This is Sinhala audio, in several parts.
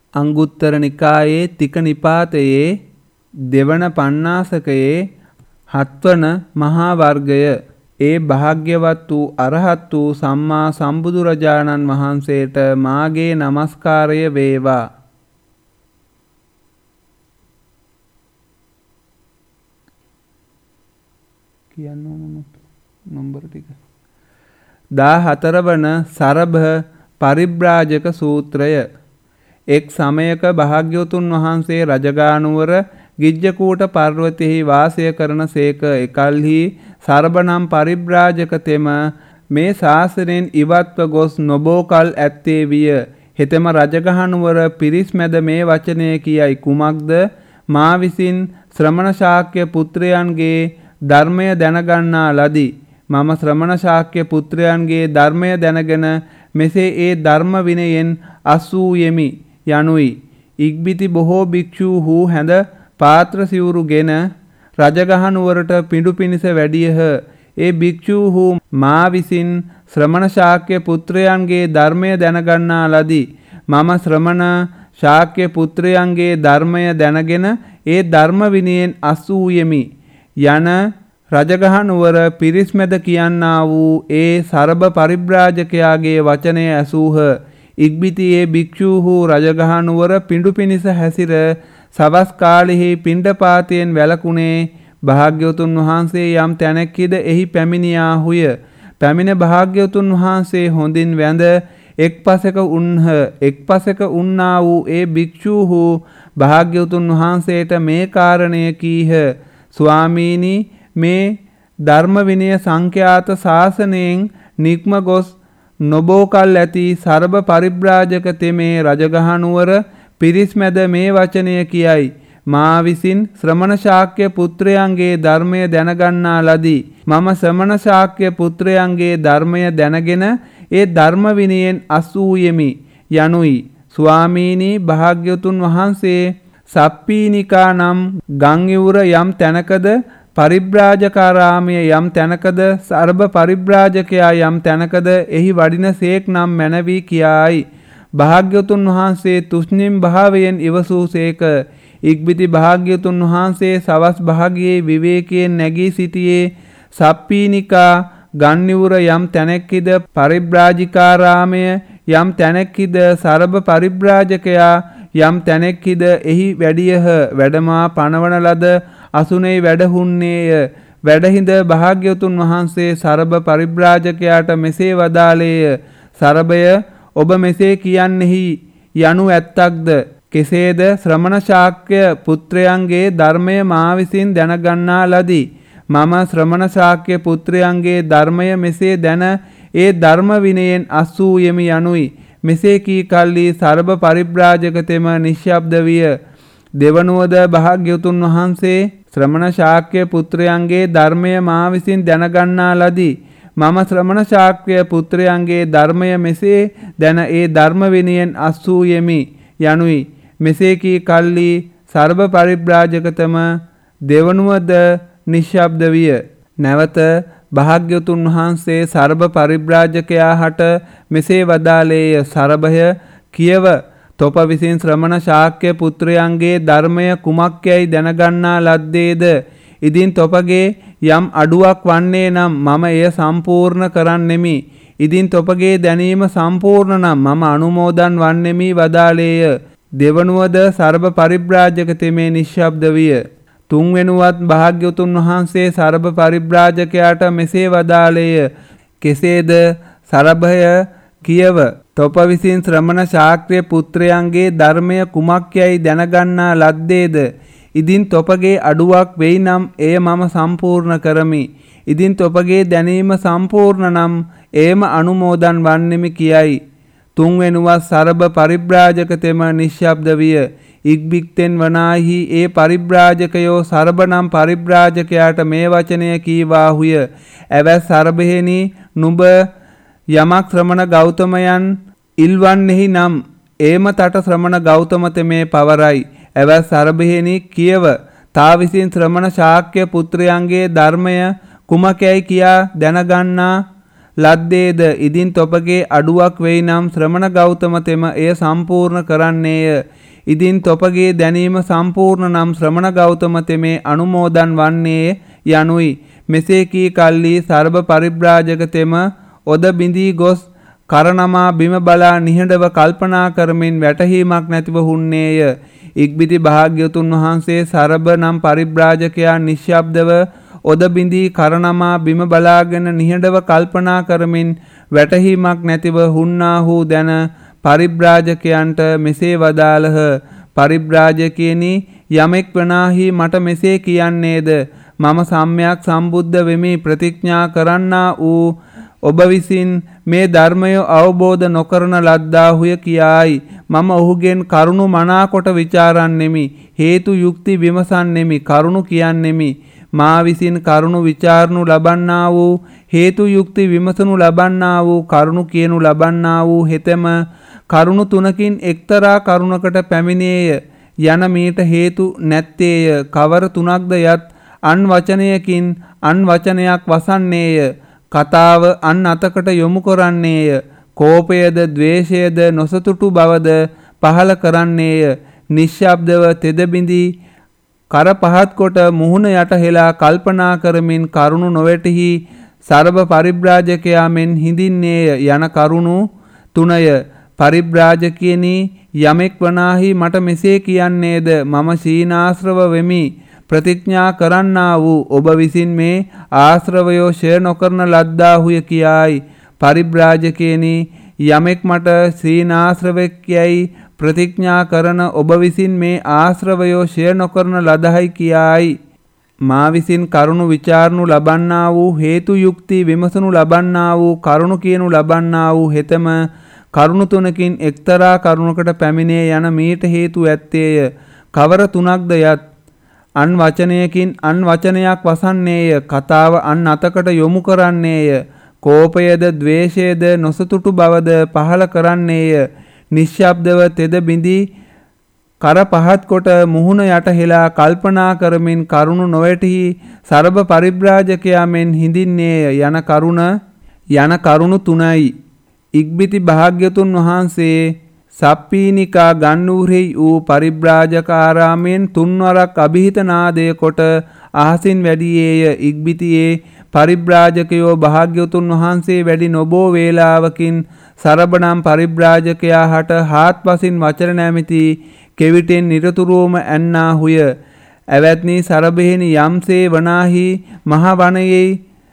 අංගුත්තර නිකායේ තික නිපාතයේ දෙවන පඤ්ඤාසකයේ හත්වන මහා වර්ගය. ඒ භාග්‍යවත් වූ අරහත් වූ සම්මා සම්බුදුරජාණන් වහන්සේට මාගේ නමස්කාරය වේවා. කියන්න ඕන නම්බර ටික. 14 වන සරභ පරිබ්‍රාජක සූත්‍රය. එක් සමයක භාග්‍යවතුන් වහන්සේ රජගානුවර ගිජ්ජකූට පර්වතයෙහි වාසය කරන සේක. එකල්හි සරභ නම් පරිබ්‍රාජක තෙම මේ ශාසනයෙන් ඉවත්ව ගොස් නොබෝ කල් ඇත්තේ විය. හෙතෙම රජගහනුවර පිරිස් මැද මේ වචනය කියයි. කුමක්ද? මා විසින් ශ්‍රමණ ශාක්‍ය පුත්‍රයන්ගේ ධර්මය දැනගන්නා ලදී. මම ශ්‍රමණ ශාක්‍ය පුත්‍රයන්ගේ ධර්මය දැනගෙන මෙසේ ඒ ධර්ම විනයෙන් අසූ යෙමි යනුයි. ඉක්බිති බොහෝ භික්ෂූහු හැඳ පාත්‍ර සිවුරුගෙන රජගහනුවරට පිඬු පිණිස වැඩියහ. ඒ භික්ෂූහු මා විසින් ශ්‍රමණ ශාක්‍ය පුත්‍රයන්ගේ ධර්මය දැනගන්නා ලදී. මම ශ්‍රමණ ශාක්‍ය පුත්‍රයන්ගේ ධර්මය දැනගෙන ඒ ධර්ම විනයෙන් අසූ යෙමි යන රජගහනුවර පිරිස් මැද කියන්නා වූ ඒ සරභ පරිබ්‍රාජකයාගේ වචනය ඇසූහ. ඉක්බිතියේ භික්ෂූහු රජගහනුවර පිඬු පිණිස හැසිර සවස් කාලෙහි පිණ්ඩපාතයෙන් වැළකුණේ. භාග්‍යවතුන් වහන්සේ යම් තැනැක්හිද එහි පැමිණියාහුය. පැමිණ භාග්‍යවතුන් වහන්සේ හොඳින් වැඳ එක් පසෙක උන්හ. එක් පසෙක උන්නා වූ ඒ භික්ෂූහු භාග්‍යවතුන් වහන්සේට මේ කාරණය කීහ. ස්වාමීනි, මේ ධර්ම විනය සංඛ්‍යාත ශාසනයෙන් නික්ම ගොස් නොබෝ කල් ඇති සරභ පරිබ්‍රාජක තෙමේ රජගහනුවර පිරිස් මැද මේ වචනය කියයි. මා විසින් ශ්‍රමණ ශාක්‍ය පුත්‍රයන්ගේ ධර්මය දැනගන්නා ලදී. මම ශ්‍රමණ ශාක්‍ය පුත්‍රයන්ගේ ධර්මය දැනගෙන ඒ ධර්ම විනයෙන් අසූ යෙමි යනුයි. ස්වාමීනි, භාග්‍යවතුන් වහන්සේ සප්පීනිකා නම් ගං ඉවුර යම් තැනකද, පරිබ්‍රාජකාරාමය යම් තැනකද, සරභ පරිබ්‍රාජකයා යම් තැනකද එහි වඩින සේක් නම් මැනවී කියායි. භාග්‍යවතුන් වහන්සේ තුෂ්ණිම් භාවයෙන් ඉවසූ සේක. ඉක්බිති භාග්‍යවතුන් වහන්සේ සවස් භාගයේ විවේකයෙන් නැගී සිටියේ. සප්පීනිකා ගන්නිවුර යම් තැනෙක්හිද, පරිබ්‍රාජිකාරාමය යම් තැනෙක්හිද, සරභ පරිබ්‍රාජකයා යම් තැනෙක්හිද එහි වැඩියහ. වැඩමා පනවන ලද අසුනේ වැඩහුන්නේය. වැඩහිඳ භාග්‍යවතුන් වහන්සේ සරභ පරිබ්‍රාජකයාට මෙසේ වදාළේය. සරභය, ඔබ මෙසේ කියන්නෙහි යනු ඇත්තක්ද? කෙසේද? ශ්‍රමණ ශාක්‍ය පුත්‍රයන්ගේ ධර්මය මා විසින් දැනගන්නා ලදී. මම ශ්‍රමණ ශාක්‍ය පුත්‍රයන්ගේ ධර්මය මෙසේ දැන ඒ ධර්ම විනයෙන් අසූ යෙමි යනුයි. මෙසේ කී කල්ලි සරභ පරිබ්‍රාජක තෙම නිශ්ශබ්ද විය. දෙවනුවද භාග්‍යවතුන් වහන්සේ ශ්‍රමණ ශාක්‍ය පුත්‍රයන්ගේ ධර්මය මා විසින් දැනගන්නා ලදී. මම ශ්‍රමණ ශාක්‍ය පුත්‍රයන්ගේ ධර්මය මෙසේ දැන ඒ ධර්ම විනයෙන් අසූ යෙමි යනුයි. මෙසේ කී කල්ලි සරභ පරිබ්‍රාජකතම දෙවනුවද නිශ්ශබ්ද විය. නැවත භාග්‍යවතුන් වහන්සේ සරභ පරිබ්‍රාජකයා හට මෙසේ වදාළේය. සරභය, කියව. තොප විසින් ශ්‍රමණ ශාක්‍ය පුත්‍රයන්ගේ ධර්මය කුමක්යයි දැනගන්නා ලද්දේද? ඉදින් තොපගේ යම් අඩුවක් වන්නේ නම් මම එය සම්පූර්ණ කරන්නෙමි. ඉදින් තොපගේ දැනීම සම්පූර්ණ නම් මම අනුමෝදන් වන්නෙමි වදාළේය. දෙවනුවද සරභ පරිබ්‍රාජක තෙමේ නිශ්ශබ්ද විය. තුන්වෙනුවත් භාග්‍යවතුන් වහන්සේ සරභ පරිබ්‍රාජකයාට මෙසේ වදාළේය. කෙසේද? සරභය, කියව. තොප විසින් ශ්‍රමණ ශාක්‍ය පුත්‍රයන්ගේ ධර්මය කුමක්යයි දැනගන්නා ලද්දේද? ඉදින් තොපගේ අඩුවක් වෙයි නම් එය මම සම්පූර්ණ කරමි. ඉදින් තොපගේ දැනීම සම්පූර්ණ නම් එයම අනුමෝදන් වන්නෙමි කියයි. තුන්වෙනුවත් සරභ පරිබ්‍රාජක තෙම නිශ්ශබ්ද විය. ඉක්බික්තෙන් වනාහි ඒ පරිබ්‍රාජකයෝ සරභ නම් පරිබ්‍රාජකයාට මේ වචනය කීවාහුය. ඇවැස් සරභයෙනි, නුඹ යමක් ශ්‍රමණ ගෞතමයන් ඉල්වන්නෙහි නම් ඒම තට ශ්‍රමණ ගෞතම තෙමේ පවරයි. ඇවැස් සරභයෙනි, කියව. තා විසින් ශ්‍රමණ ශාක්‍ය පුත්‍රයන්ගේ ධර්මය කුමකැයි කියා දැනගන්නා ලද්දේද? ඉදින් තොපගේ අඩුවක් වෙයි නම් ශ්‍රමණ ගෞතම තෙම එය සම්පූර්ණ කරන්නේය. ඉදින් තොපගේ දැනීම සම්පූර්ණ නම් ශ්‍රමණ ගෞතම තෙමේ අනුමෝදන් වන්නේ යනුයි. මෙසේ කී කල්ලි සර්බ පරිබ්‍රාජක තෙම ඔද බිඳී ගොස් කරනමා බිම බලා නිහඬව කල්පනා කරමින් වැටහීමක් නැතිව හුන්නේය. ඉක්බිති භාග්‍යවතුන් වහන්සේ සරබ නම් පරිබ්‍රාජකයා නිශ්ශබ්දව ඔද බිඳී කරනමා බිම බලාගෙන නිහඬව කල්පනා කරමින් වැටහීමක් නැතිව හුන්නාහු දැන පරිබ්‍රාජකයන්ට මෙසේ වදාළහ. පරිබ්‍රාජකයනි, යමෙක් වනාහි මට මෙසේ කියන්නේද, මම සම්්‍යක් සම්බුද්ධ වෙමි ප්‍රතිඥා කරන්නා වූ ඔබ විසින් මේ ධර්මය අවබෝධ නොකරන ලද්දාහුය කියායි. මම ඔහුගෙන් කරුණු මනාකොට විචාරන්නෙමි. හේතු යුක්ති විමසන්නෙමි. කරුණු කියන්නෙමි. මා විසින් කරුණු විචාරණු ලබන්නා වූ හේතු යුක්ති විමසනු ලබන්නා වූ කරුණු කියනු ලබන්නා වූ හෙතෙම කරුණු තුනකින් එක්තරා කරුණකට පැමිණේය යන මීට හේතු නැත්තේය. කවර තුනක්ද යත් අන් වචනයකින් අන් වචනයක් වසන්නේය. කතාව අන් අතකට යොමු කරන්නේය. කෝපයද ද්වේෂයද නොසතුටු බවද පහල කරන්නේය. නිශ්ශබ්දව තෙදබිඳී කර පහත් කොට මුහුණ යට හෙලා කල්පනා කරමින් කරුණු නොවැටහි සර්ව පරිබ්‍රාජකයා මෙන් හිඳින්නේය යන කරුණු තුනය. පරිබ්‍රාජකියනි, යමෙක් වනාහි මට මෙසේ කියන්නේද, මම සීනාශ්‍රව වෙමි ප්‍රතිඥා කරන්නා වූ ඔබ විසින් මේ ආශ්‍රවයෝ ෂය නොකරන ලද්දාහුය කියායි. පරිබ්‍රාජකයනි, යමෙක් මට සීනාශ්‍රවෙක්යයි ප්‍රතිඥා කරන ඔබ විසින් මේ ආශ්‍රවයෝ ෂය නොකරන ලදහයි කියායි. මා විසින් කරුණු විචාරණු ලබන්නා වූ හේතු යුක්ති විමසනු ලබන්නා වූ කරුණු කියනු ලබන්නා වූ හෙතම කරුණු තුනකින් එක්තරා කරුණකට පැමිණේ යන මීට හේතු ඇත්තේය. කවර තුනක්ද යත් අන් වචනයකින් අන් වචනයක් වසන්නේය. කතාව අන් අතකට යොමු කරන්නේය. කෝපයද ද්වේෂයද නොසතුටු බවද පහල කරන්නේය. නිශ්ශබ්දව තෙද බිඳී කර පහත් කොට මුහුණ යට හෙලා කල්පනා කරමින් කරුණු නොවැටහි සර්ව පරිබ්‍රාජකයා මෙන් හිඳින්නේය යන කරුණු තුනයි. ඉක්බිති භාග්‍යතුන් වහන්සේ සප්පීනිකා ගන්නූරෙහි වූ පරිබ්‍රාජකාරාමයෙන් තුන්වරක් අභිහිත නාදය කොට අහසින් වැඩියේය. ඉක්බිතියේ පරිබ්‍රාජකයෝ භාග්‍යවතුන් වහන්සේ වැඩි නොබෝ වේලාවකින් සරබනම් පරිබ්‍රාජකයා හට හාත්පසින් වචන නැමැති කෙවිටෙන් නිරතුරුවම ඇන්නාහුය. ඇවැත්නි, සරබෙහිනි, යම්සේ වනාහි මහවනයෙහි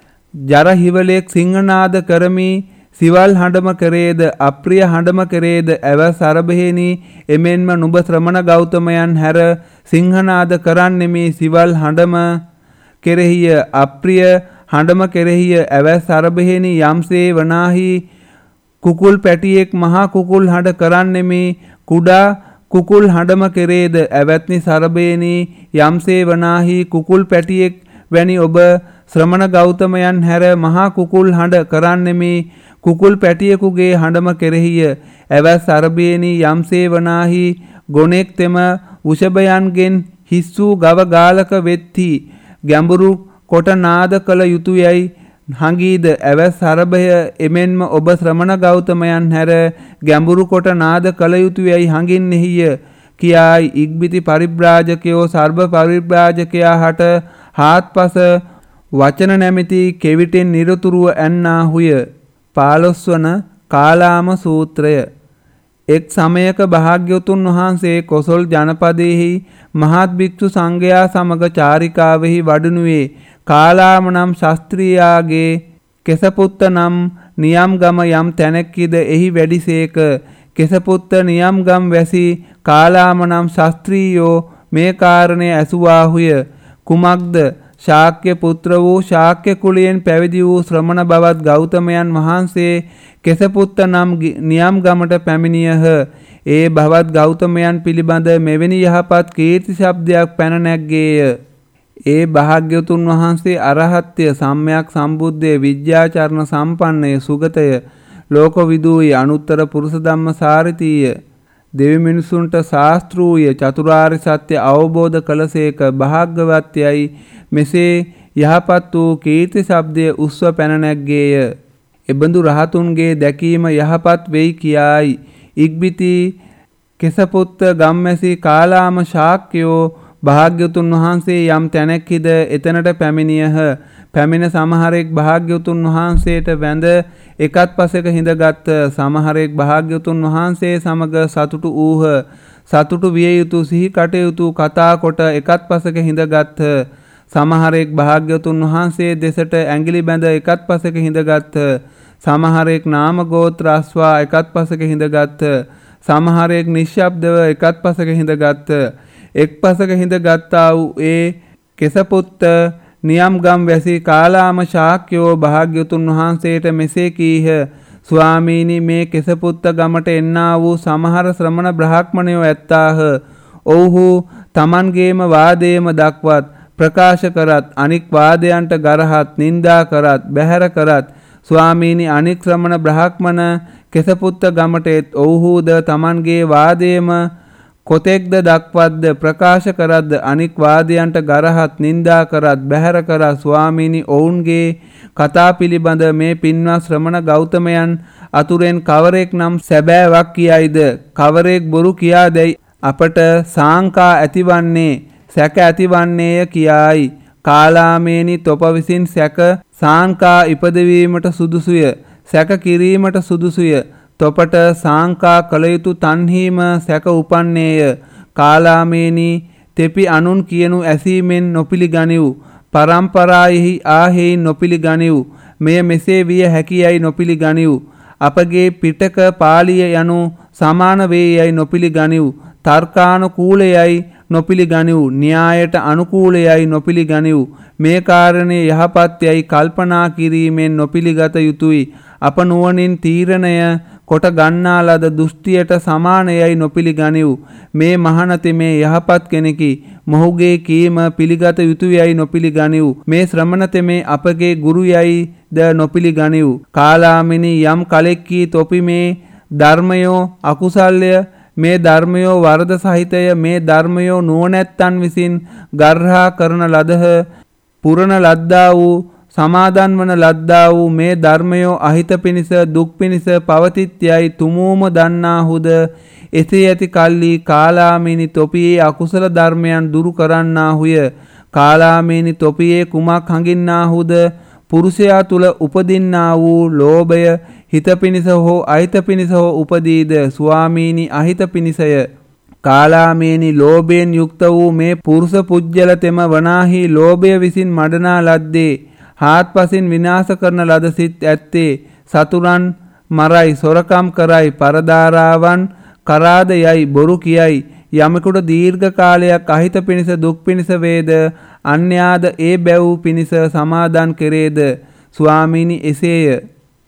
ජරහිවලෙක් සිංහනාද කරමි සිවල් හඬම කරේද අප්‍රිය හඬම කරේද ඇව සරබෙහිනි, එමෙන්ම නුඹ ශ්‍රමණ ගෞතමයන් හැර සිංහනාද කරන්නෙමි සිවල් හඬම කෙරෙහිය අප්‍රිය හඬම කෙරෙහිය. ඇව සරබෙහිනි, යම්සේ වනාහි කුකුල් පැටියෙක් මහා කුකුල් හඬ කරන්නෙමි කුඩා කුකුල් හඬම කෙරේද. ඇවැත්නි සරබේනි, යම්සේ වනාහි කුකුල් පැටියෙක් වැනි ඔබ ශ්‍රමණ ගෞතමයන් හැර මහා කුකුල් හඬ කරන්නෙමි කුකුල් පැටියෙකුගේ හඬම කෙරෙහිය. ඇවැත් සරබේනි, යම්සේ වනාහි ගොනෙක් තෙම වෘෂභයන්ගෙන් හිස් වූ ගව ගාලක වෙත්හි ගැඹුරු කොට නාද කළ යුතුයයි හඟීද. ඇවැත් සරභය, එමෙන්ම ඔබ ශ්‍රමණ ගෞතමයන් හැර ගැඹුරු කොට නාද කළ යුතුයයි හඟින්නෙහිය කියායි. ඉක්බිති පරිබ්‍රාජකයෝ සර්ව පරිබ්‍රාජකයා හට හාත්පස වචන නැමැති කෙවිටෙන් නිරතුරුව ඇන්නාහුය. 15 වන කාලාම සූත්‍රය. එක් සමයක භාග්‍යවතුන් වහන්සේ කොසල් ජනපදයෙහි මහත් භික්ෂු සංඝයා සමග චාරිකාවෙහි වඩිනුයේ. කාලාම නම් ශාස්ත්‍රියාගේ කෙසපුත්ත නම් නියම්ගම යම් තැනැක්කිද එහි වැඩිසේක. කෙසපුත්ත නියම්ගම් වැසි කාලාම නම් ශාස්ත්‍රීයෝ මේ කාරණය ඇසුවාහුය. කුමක්ද? ශාක්‍ය පුත්‍ර වූ ශාක්‍ය කුලයෙන් පැවිදි වූ ශ්‍රමණ බවත් ගෞතමයන් වහන්සේ කෙසපුත්ත නම් නියම්ගමට පැමිණියහ. ඒ බවත් ගෞතමයන් පිළිබඳ මෙවැනි යහපත් කීර්ති ශබ්දයක් පැන නැග්ගේය. ඒ භාග්‍යවතුන් වහන්සේ අරහත්ය, සම්්‍යක් සම්බුද්ධය, විද්‍යාචරණ සම්පන්නය, සුගතය, ලෝකවිදූය, අනුත්තර පුරුෂ ධම්ම සාරථීය, දෙවි මිනිසුන්ට ශාස්ත්‍රූය, චතුරාර්ය සත්‍ය අවබෝධ කළසේක, භාග්‍යවත්යයි මෙසේ යහපත් වූ කීර්ති ශබ්දය උස්ව පැන නැග්ගේය. එබඳු රහතුන්ගේ දැකීම යහපත් වෙයි කියායි. ඉක්බිති කෙසපුත්ත ගම්මැසි කාලාම ශාක්‍යයෝ භාග්‍යවතුන් වහන්සේ යම් තැනැක්හිද එතනට පැමිණියහ. පැමිණ සමහරෙක් භාග්‍යවතුන් වහන්සේට වැඳ එකත් පසෙක හිඳගත්. සමහරෙක් භාග්‍යවතුන් වහන්සේ සමග සතුටු වූහ. සතුටු විය යුතු සිහි කටයුතු කතා කොට එකත් පසෙක හිඳගත්. සමහරෙක් භාග්‍යවතුන් වහන්සේ දෙසට ඇඟිලි බැඳ එකත් පසෙක හිඳගත්. සමහරෙක් නාම ගෝත්‍ර අස්වා එකත් පසෙක හිඳගත්. සමහරෙක් නිශ්ශබ්දව එකත් පසෙක හිඳගත්. එක් පසෙක හිඳගත්තා වූ ඒ කෙසපුත්ත නියම් ගම් වැසි කාලාම ශාක්‍යයෝ භාග්‍යවතුන් වහන්සේට මෙසේ කීහ. ස්වාමීනි, මේ කෙසපුත්ත ගමට එන්නා වූ සමහර ශ්‍රමණ බ්‍රාහ්මණයෝ ඇත්තාහ. ඔව්හු තමන්ගේම වාදයේම දක්වත් ප්‍රකාශ කරත්, අනික් වාදයන්ට ගරහත්, නින්දා කරත්, බැහැර කරත්. ස්වාමීනි, අනික් ශ්‍රමණ බ්‍රාහ්මණ කෙසපුත්ත ගමට එත් ඔව්හුද තමන්ගේ වාදයේම කොතෙක්ද දක්වත්ද ප්‍රකාශ කරද්ද, අනික් වාදයන්ට ගරහත්, නින්දා කරත්, බැහැර කරත්. ස්වාමීනි, ඔවුන්ගේ කතා පිළිබඳ මේ පින්වත් ශ්‍රමණ ගෞතමයන් අතුරෙන් කවරෙක් නම් සැබෑවක් කියයිද, කවරෙක් බොරු කියාදැයි අපට සාංකා ඇතිවන්නේ, සැක ඇතිවන්නේය කියායි. කාලාමේනි, තොප විසින් සැක සාංකා ඉපදවීමට සුදුසුය, සැක කිරීමට සුදුසුය. තොපට සාංකා කළ යුතු තන්හිම සැක උපන්නේය. කාලාමේනි, තෙපි අනුන් කියනු ඇසීමෙන් නොපිළිගනිව්. පරම්පරායෙහි ආහෙයින් නොපිළිගනිව්. මෙය මෙසේ විය හැකියයි නොපිළිගනිව්. අපගේ පිටක පාලිය යනු සමාන වේ යයි නොපිළිගනිව්. තර්කානුකූලයයි නොපිළිගනිව්. න්‍යායට අනුකූලයයි නොපිළිගනිව්. මේ කාරණය යහපත් යයි කල්පනා කිරීමෙන් නොපිළිගත යුතුයි. අප නුවණින් තීරණය කොට ගන්නා ලද දෘෂ්ටියට සමානයයි නොපිළිගනිව්. මේ මහණති මේ යහපත් කෙනෙකි. මොහුගේ කීම පිළිගත යුතුයයි නොපිළිගනිව්. මේ ශ්‍රමණතෙ මේ අපගේ ගුරු යයි ද නොපිළිගනිව්. කාලාමිනි, යම් කලෙක්කී තොපි මේ ධර්මයෝ අකුසල්ය, මේ ධර්මයෝ වරද සහිතය, මේ ධර්මයෝ නුවණැත්තන් විසින් ගර්හා කරන ලදහ, පුරණ ලද්දා වූ, සමාදන් වන ලද්දා වූ මේ ධර්මයෝ අහිත පිණිස, දුක් පිණිස පවතිත්‍යයි තුමූම දන්නාහුද. එසේ ඇති කල්ලි කාලාමීනි තොපියේ අකුසල ධර්මයන් දුරු කරන්නාහුය. කාලාමීනි තොපියේ කුමක් හඟින්නාහුද? පුරුෂයා තුල උපදින්නා වූ ලෝභය හිත පිණිස හෝ අහිත පිණිස හෝ උපදීද? ස්වාමීනි, අහිත පිණිසය. කාලාමේනි, ලෝභයෙන් යුක්ත වූ මේ පුරුෂ පුජ්‍යල තෙම වනාහි ලෝභය විසින් මඩනා ලද්දේ, හාත්පසින් විනාශ කරන ලද සිත් ඇත්තේ, සතුරන් මරයි, සොරකම් කරයි, පරදාරාවන් කරාද යයි, බොරු කියයි. යමෙකුට දීර්ඝ කාලයක් අහිත පිණිස දුක් පිණිස වේද, අන්‍යාද ඒ බැව් පිණිස සමාදන් කෙරේද? ස්වාමීනි, එසේය.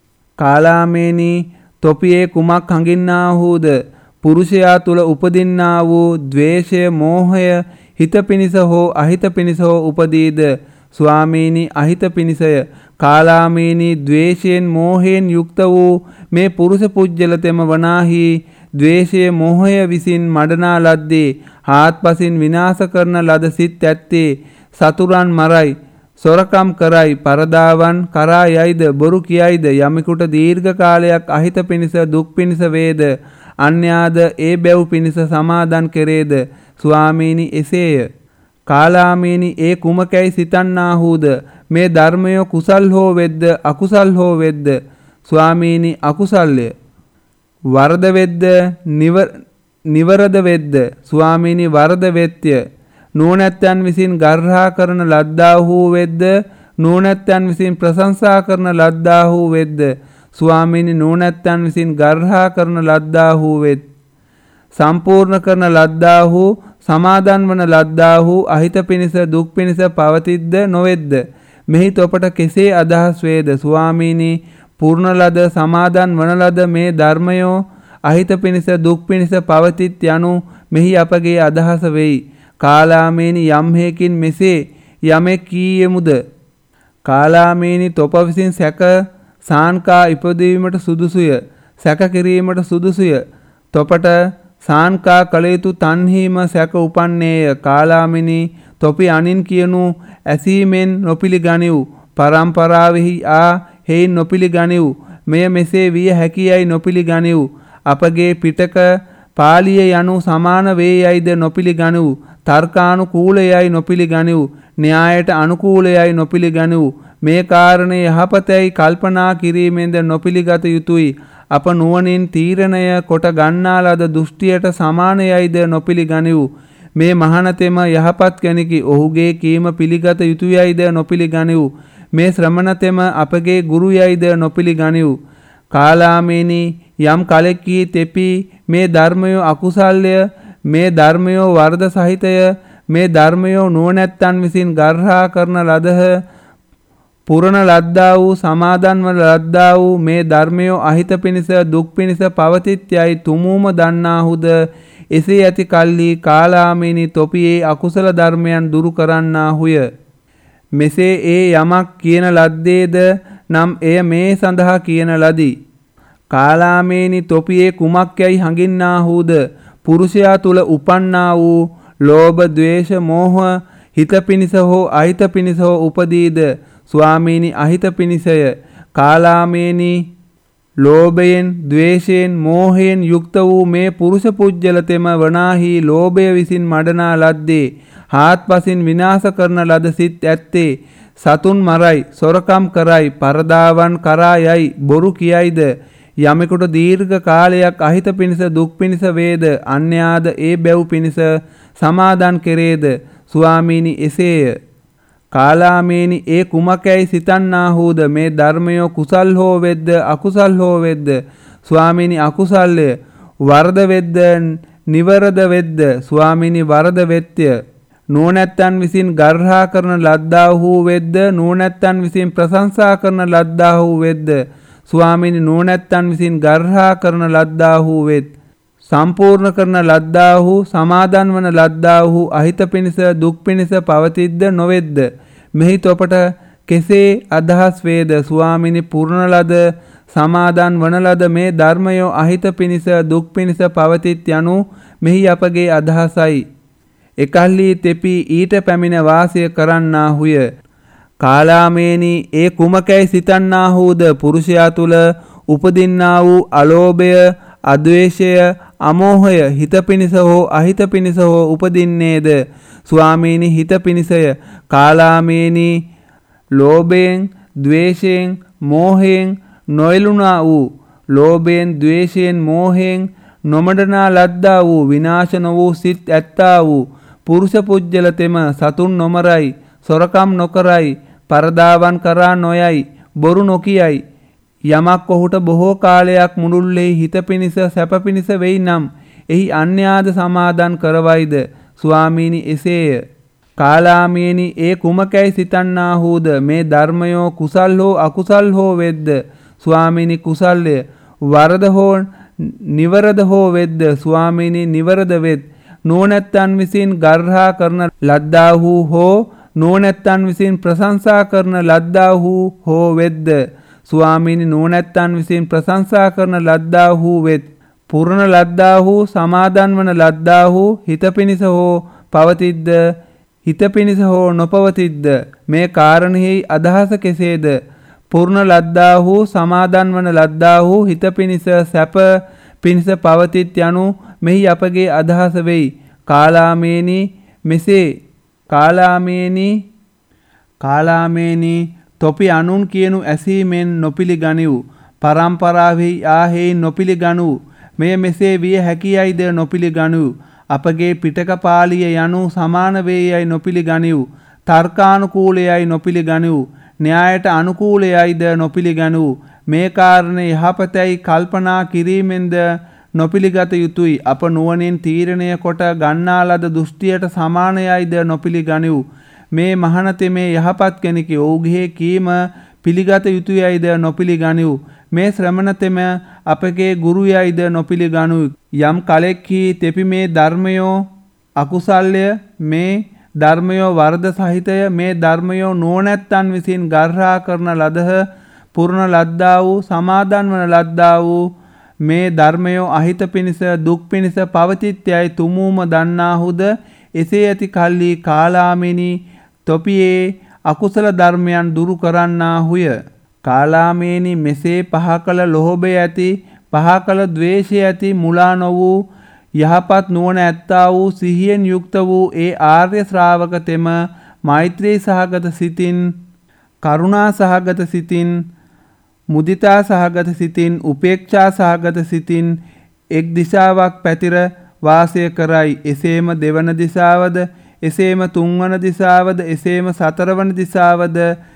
කාලාමේනි, තොපියේ කුමක් හඟින්නාහුද? පුරුෂයා තුල උපදින්නා වූ ද්වේෂය, මෝහය හිත පිණිස හෝ අහිත පිණිස හෝ උපදීද? ස්වාමීනි, අහිත පිණිසය. කාලාමේනි, ද්වේෂයෙන් මෝහයෙන් යුක්ත වූ මේ පුරුෂ පුජ්‍යලතෙම වනාහි ද්වේෂය මෝහය විසින් මඩනා ලද්දේ, හාත්පසින් විනාශ කරන ලද සිත් ඇත්තේ, සතුරන් මරයි, සොරකම් කරයි, පරදාවන් කරා යයිද, බොරු කියයිද? යමෙකුට දීර්ඝ කාලයක් අහිත පිණිස දුක් පිණිස වේද, අන්‍යාද ඒ බැව් පිණිස සමාදන් කෙරේද? ස්වාමීනි, එසේය. කාලාමේනි, ඒ කුමකැයි සිතන්නාහුද? මේ ධර්මය කුසල් හෝ වෙද්ද අකුසල් හෝ වෙද්ද? ස්වාමීනි, අකුසල්ය. වරද වෙද්ද නිවරද වෙද්ද? ස්වාමීනි, වරද වෙත්ය. නුවණැත්තන් විසින් ගර්හා කරන ලද්දාහු වෙද්ද, නුවණැත්තන් විසින් ප්‍රශංසා කරන ලද්දාහු වෙද්ද? ස්වාමීනි, නුවණැත්තන් විසින් ගර්හා කරන ලද්දාහු වෙත්. සම්පූර්ණ කරන ලද්දාහු, සමාදන් වන ලද්දාහු අහිත පිණිස දුක් පිණිස පවතිද්ද නොවෙද්ද? මෙහි තොපට කෙසේ අදහස් වේද? ස්වාමීනි, පූර්ණ ලද සමාදන් වන ලද මේ ධර්මයෝ අහිත පිණිස දුක් පිණිස පවතිත් යනු මෙහි අපගේ අදහස වෙයි. කාලාමේනි, යම් හේකින් මෙසේ යමෙක් කීයෙමුද? කාලාමේනි, තොප විසින් සැක සාන්කා ඉපදීමට සුදුසුය, සැක කිරීමට සුදුසුය. තොපට සාන්කා කළ යුතු තන්හිම සැක උපන්නේය. කාලාමේනි, තොපි අනින් කියනු ඇසීමෙන් නොපිළිගනිව්. පරම්පරාවෙහි ආ හේයින් නොපිළිගනිව්. මෙය මෙසේ විය හැකියයි නොපිළිගනිව්. අපගේ පිටක පාලිය යනු සමාන වේයයිද නොපිළිගනිව්. තර්කානුකූලයයි නොපිළිගනිව්. න්‍යායට අනුකූලයයි නොපිළිගනිව්. මේ කාරණේ යහපතයි කල්පනා කිරීමෙන්ද නොපිළිගත යුතුය. අප නුවණින් තීරණය කොට ගන්නා ලද දෘෂ්ටියට සමානයයිද නොපිළිගනිව්. මේ මහානතෙම යහපත් කෙනෙකි. ඔහුගේ කීම පිළිගත යුතුයයිද නොපිළිගනිව්. මේ ශ්‍රමණතෙම අපගේ ගුරුයයිද නොපිළිගනිව්. කාලාමේනි යම් කලෙකී තෙපි මේ ධර්මයෝ අකුසල්ය, මේ ධර්මයෝ වර්ධ සහිතය, මේ ධර්මයෝ නුවණැත්තන් විසින් ගර්හා කරන ලදහ, පුරණ ලද්දා වූ සමාදන් වන ලද්දා වූ මේ ධර්මයෝ අහිත පිණිස දුක් පිණිස පවතිත්‍යයි තුමූම දන්නාහුද. එසේ ඇති කල්ලි කාලාමේනි තොපියේ අකුසල ධර්මයන් දුරු කරන්නාහුය. මෙසේ ඒ යමක් කියන ලද්දේද නම් එය මේ සඳහා කියන ලදී. කාලාමේනි තොපියේ කුමක් යයි හඟින්නාහුද. පුරුෂයා තුල උපන්නා වූ ලෝභ, ද්වේෂ, මෝහ හිත පිණිස හෝ අහිත පිණිස හෝ උපදීද. ස්වාමීනි අහිත පිණිසය. කාලාමේනි ලෝභයෙන්, ද්වේෂයෙන්, මෝහයෙන් යුක්ත වූ මේ පුරුෂ පුජ්‍යලතෙම වනාහි ලෝභය විසින් මඩනා ලද්දේ, හාත්පසින් විනාශ කරන ලද සිත් ඇත්තේ, සතුන් මරයි, සොරකම් කරයි, පරදාවන් කරා යයි, බොරු කියයිද, යමෙකුට දීර්ඝ කාලයක් අහිත පිණිස දුක් පිණිස වේද, අන්‍යාද ඒ බැව් පිණිස සමාදන් කෙරේද. ස්වාමීනි එසේය. කාලාමේනි ඒ කුමකැයි සිතන්නාහුද. මේ ධර්මයෝ කුසල් හෝ වෙද්ද අකුසල් හෝ වෙද්ද. ස්වාමීනි අකුසල්ය. වරද වෙද්ද නිවරද වෙද්ද. ස්වාමීනි වරද වෙත්ය. නුවණැත්තන් විසින් ගර්හා කරන ලද්දාහු වෙද්ද, නුවණැත්තන් විසින් ප්‍රශංසා කරන ලද්දාහු වෙද්ද. ස්වාමීනි නුවණැත්තන් විසින් ගර්හා කරන ලද්දාහු වෙත්. සම්පූර්ණ කරන ලද්දාහු, සමාදන් වන ලද්දාහු අහිත පිණිස දුක් පිණිස පවතිද්ද නොවෙද්ද. මෙහි තොපට කෙසේ අදහස් වේද. ස්වාමිනි පුරණ ලද, සමාදන් වන ලද මේ ධර්මයෝ අහිත පිණිස දුක් පිණිස පවතිත් යනු මෙහි අපගේ අදහසයි. එකල්හි තෙපි ඊට පැමිණ වාසය කරන්නාහුය. කාලාමේනි ඒ කුමකැයි සිතන්නාහුද. පුරුෂයා තුල උපදින්නා වූ අලෝභය, අද්වේෂය, අමෝහය හිත පිණිස හෝ අහිත පිණිස හෝ උපදින්නේද. ස්වාමීනි හිත පිණිසය. කාලාමේනි ලෝභයෙන්, ද්වේෂයෙන්, මෝහයෙන් නොයලුණා වූ, ලෝභයෙන්, ද්වේෂයෙන්, මෝහයෙන් නොමඩනා ලද්දා වූ, විනාශන වූ සිත් ඇත්තා වූ පුරුෂ පුජ්‍යලතෙම සතුන් නොමරයි, සොරකම් නොකරයි, පරදාවන් කරා නොයයි, බොරු නොකියයි. යමක් ඔහුට බොහෝ කාලයක් මුළුල්ලේ හිත පිණිස සැප පිණිස වෙයි නම් එහි අන්‍යාද සමාදන් කරවයිද. ස්වාමීනි එසේය. කාලාමේනි ඒ කුමකැයි සිතන්නාහුද. මේ ධර්මයෝ කුසල් හෝ අකුසල් හෝ වෙද්ද. ස්වාමීනි කුසල්ය. වරද හෝ නිවරද හෝ වෙද්ද. ස්වාමීනි නිවරද වෙත්. නුවණැත්තන් විසින් ගර්හා කරන ලද්දාහු හෝ නුවණැත්තන් විසින් ප්‍රශංසා කරන ලද්දාහු හෝ වෙද්ද. ස්වාමීනි නුවණැත්තන් විසින් ප්‍රශංසා කරන ලද්දාහු වෙත්. පුරණ ලද්දාහු, සමාදන් වන ලද්දාහු හිත පිණිස හෝ පවතිද්ද, හිත පිණිස හෝ නොපවතිද්ද. මේ කාරණෙහි අදහස කෙසේද. පුරණ ලද්දාහු, සමාදන් වන ලද්දාහු හිත පිණිස සැප පිණිස පවතිත් යනු මෙහි අපගේ අදහස වෙයි. කාලාමේනි මෙසේ. කාලාමේනි තොපි අනුන් කියනු ඇසීමෙන් නොපිළිගනිව්. පරම්පරාවෙහි ආහෙයින් නොපිළිගනු. මෙය මෙසේ විය හැකියයිද නොපිළිගනිව්. අපගේ පිටක පාළිය යනු සමාන වේයයි නොපිළිගනිව්. තර්කානුකූලයයි නොපිළිගනිව්. න්‍යායට අනුකූලයයිද නොපිළිගනිව්. මේ කාරණේ යහපතයි කල්පනා කිරීමෙන්ද නොපිළිගත යුතුය. අප නුවණින් තීරණය කොට ගන්නා ලද දෘෂ්ටියට සමානයයිද නොපිළිගනිව්. මේ මහානතෙමේ යහපත් කෙනෙකි. ඔහුගේ කීම පිළිගත යුතුයයිද නොපිළිගනිව්. මේ ශ්‍රමණතෙම අපගේ ගුරුයයිද නොපිළිගනිව්. යම් කලෙක්හි තෙපි මේ ධර්මයෝ අකුසල්ය, මේ ධර්මයෝ වර්ධ සහිතය, මේ ධර්මයෝ නුවණැත්තන් විසින් ගර්හා කරන ලදහ, පුරණ ලද්දා වූ, සමාදන් වන ලද්දා වූ මේ ධර්මයෝ අහිත පිණිස දුක් පිණිස පවතිත්‍යයි තුමූම දන්නාහුද. එසේ ඇති කල්ලි කාලාමේනි තොපියේ අකුසල ධර්මයන් දුරු කරන්නාහුය. කාලාමේනි මෙසේ පහ කළ ලෝභය ඇති, පහ කළ ද්වේෂය ඇති, මුලා නො වූ, යහපත් නුවණ ඇත්තා වූ සිහියෙන් යුක්ත වූ ඒ ආර්ය ශ්‍රාවක තෙම මෛත්‍රී සහගත සිතින්, කරුණා සහගත සිතින්, මුදිතා සහගත සිතින්, උපේක්ෂා සහගත සිතින් එක් දිශාවක් පැතිර වාසය කරයි. එසේම දෙවන දිශාවද, එසේම තුන්වන දිශාවද, එසේම සතරවන දිශාවද,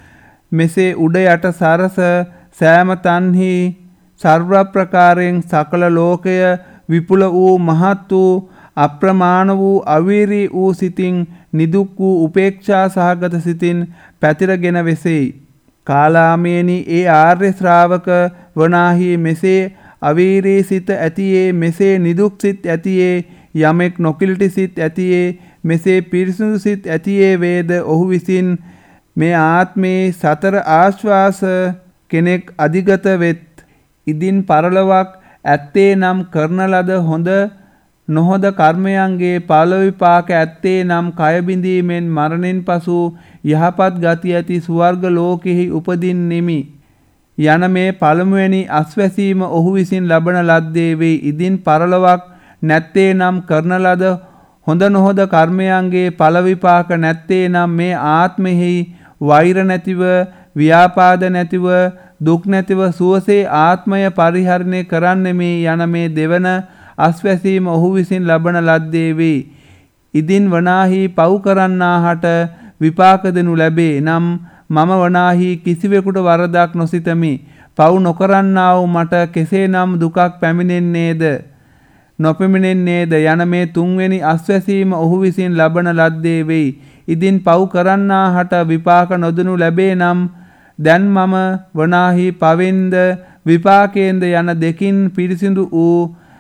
මෙසේ උඩ යට සරස සෑම තන්හි සර්ව ප්‍රකාරයෙන් සකල ලෝකය විපුල වූ මහත් වූ අප්‍රමාණ වූ අවීරී වූ සිතින්, නිදුක් වූ උපේක්ෂා සහගත සිතින් පැතිරගෙන වෙසෙයි. කාලාමේනි ඒ ආර්ය ශ්‍රාවක වනාහි මෙසේ අවීරී සිත ඇතියේ, මෙසේ නිදුක් සිත් ඇතියේ, යමෙක් නොකිලිටි සිත් ඇතියේ, මෙසේ පිරිසුදු සිත් ඇතියේ වේද ඔහු විසින් මේ ආත්මේ සතර ආශ්වාස කෙනෙක් අධිගත වෙත්. ඉදින් පරලොවක් ඇත්තේ නම් කරන ලද හොඳ නොහොඳ කර්මයන්ගේ ඵල විපාක ඇත්තේ නම් කය බිඳීමෙන් මරණින් පසු යහපත් ගති ඇති ස්වර්ග ලෝකෙහි උපදින්නෙමි යන මේ පළමුවැනි අස්වැසීම ඔහු විසින් ලබන ලද්දේ වේ. ඉදින් පරලොවක් නැත්තේ නම් කරන ලද හොඳ නොහොඳ කර්මයන්ගේ ඵල විපාක නැත්තේ නම් මේ ආත්මෙහි වෛර නැතිව, ව්‍යාපාද නැතිව, දුක් නැතිව සුවසේ ආත්මය පරිහරණය කරන්නෙමි යන මේ දෙවන අස්වැසීම ඔහු විසින් ලබන ලද්දේ වේ. ඉදින් වනාහි පව් කරන්නාහට විපාක දෙනු ලැබේ නම් මම වනාහි කිසිවෙකුට වරදක් නොසිතමි. පව් නොකරන්නා වූ මට කෙසේනම් දුකක් පැමිණෙන්නේද, නොපැමිණෙන්නේද යන මේ තුන්වෙනි අස්වැසීම ඔහු විසින් ලබන ලද්දේ වෙයි. ඉදින් පව් කරන්නාහට විපාක නොදනු ලැබේ නම් දැන් මම වනාහි පවෙන්ද විපාකයෙන්ද යන දෙකින් පිරිසිදු වූ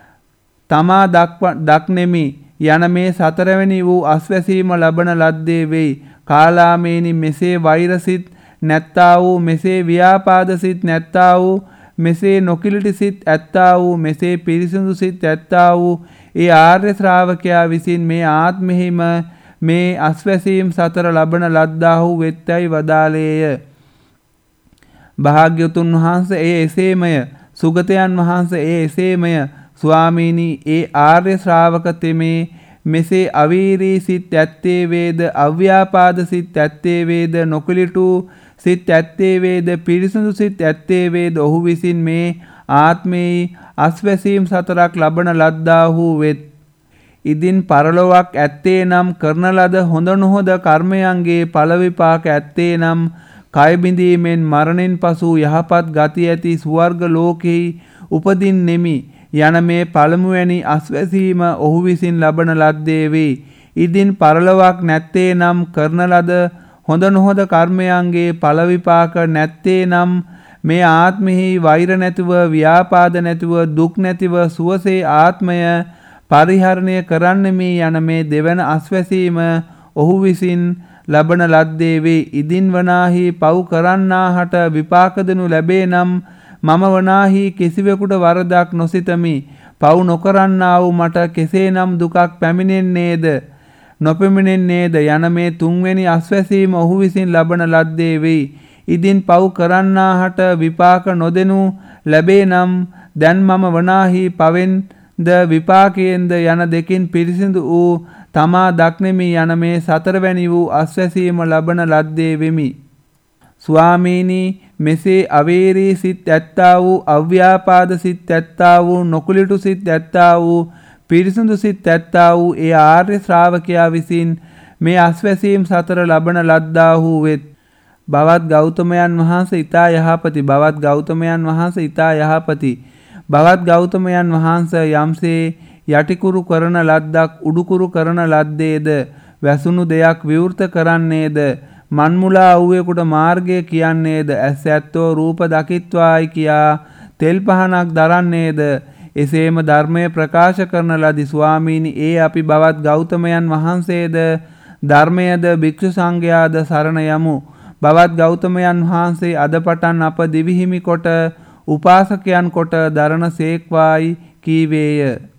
තමා දක්නෙමි යන මේ සතරවැනි වූ අස්වැසීම ලබන ලද්දේ වෙයි. කාලාමේනි මෙසේ වෛරසිත නැත්තා වූ, මෙසේ ව්‍යාපාදසිත නැත්තා වූ, මෙසේ නොකිලිටි සිත් ඇත්තා වූ, මෙසේ පිරිසිදු සිත් ඇත්තා වූ ඒ ආර්ය ශ්‍රාවකයා විසින් මේ ආත්මෙහිම මේ අස්වැසීම් සතර ලබන ලද්දාහු වෙත්තයි වදාළේය. භාග්‍යවතුන් වහන්සේ ඒ එසේමය. සුගතයන් වහන්සේ ඒ එසේමය. ස්වාමීනි ඒ ආර්ය ශ්‍රාවක තෙමේ මෙසේ අවීරී සිත් ඇත්තේ වේද, අව්‍යාපාද සිත් ඇත්තේ වේද, නොකිලිටු සිත් ඇත්තේ වේද, පිරිසිදු සිත් ඇත්තේ වේද ඔහු විසින් මේ ආත්මේ අස්වැසීම් සතරක් ලබන ලද්දාහු වෙත්. ඉදින් පරලොවක් ඇත්තේ නම් කරන ලද හොඳ නොහොඳ කර්මයන්ගේ ඵල විපාක ඇත්තේ නම් කය බිඳීමෙන් මරණින් පසු යහපත් ගති ඇති ස්වර්ග ලෝකෙහි උපදින්නෙමි යන මේ පළමුවැනි අස්වැසීම ඔහු විසින් ලබන ලද්දේ වේ. ඉදින් පරලොවක් නැත්තේ නම් කරන ලද හොඳ නොහොඳ කර්මයන්ගේ ඵල විපාක නැත්තේ නම් මේ ආත්මෙහි වෛර නැතිව, ව්‍යාපාද නැතිව, දුක් නැතිව සුවසේ ආත්මය පරිහරණය කරන්නෙමි යන මේ දෙවන අස්වැසීම ඔහු විසින් ලබන ලද්දේ වේ. ඉදින් වනාහි පව් කරන්නාහට විපාක දෙනු ලැබේ නම් මම වනාහි කිසිවෙකුට වරදක් නොසිතමි. පව් නොකරන්නා වූ මට කෙසේනම් දුකක් පැමිණෙන්නේද, නොපැමිණෙන්නේද යන මේ තුන්වෙනි අස්වැසීම ඔහු විසින් ලබන ලද්දේ වෙයි. ඉදින් පව් කරන්නාහට විපාක නොදෙනු ලැබේ නම් දැන් මම වනාහි පවෙන්ද විපාකයෙන්ද යන දෙකින් පිරිසිදු වූ තමා දක්නෙමි යන මේ සතරවැනි වූ අස්වැසීම ලබන ලද්දේ වෙමි. ස්වාමීනි මෙසේ අවේරී සිත් ඇත්තා වූ, අව්‍යාපාද සිත් ඇත්තා වූ, නොකුලිටු සිත් ඇත්තා වූ, පිරිසිදු සිත් ඇත්තා වූ ඒ ආර්ය ශ්‍රාවකයා විසින් මේ අස්වැසීම් සතර ලබන ලද්දාහු වෙත්. බවත් ගෞතමයන් වහන්සේ ඊතා යහපති. බවත් ගෞතමයන් වහන්සේ ඊතා යහපති. බවත් ගෞතමයන් වහන්සේ යම්සේ යටිකුරු කරන ලද්දක් උඩුකුරු කරන ලද්දේද, වැසුණු දෙයක් විවෘත කරන්නේද, මන්මුලා වූයෙකුට මාර්ගය කියන්නේද, ඇස් ඇත්තෝ රූප දකිත්වායි කියා තෙල් පහනක් දරන්නේද, එසේම ධර්මය ප්‍රකාශ කරන ලදි. ස්වාමීනි ඒ අපි බවත් ගෞතමයන් වහන්සේද, ධර්මයද, භික්ෂු සංඝයාද සරණ යමු. බවත් ගෞතමයන් වහන්සේ අද පටන් අප දිවිහිමි කොට උපාසකයන් කොට දරණ සේක්වායි කීවේය.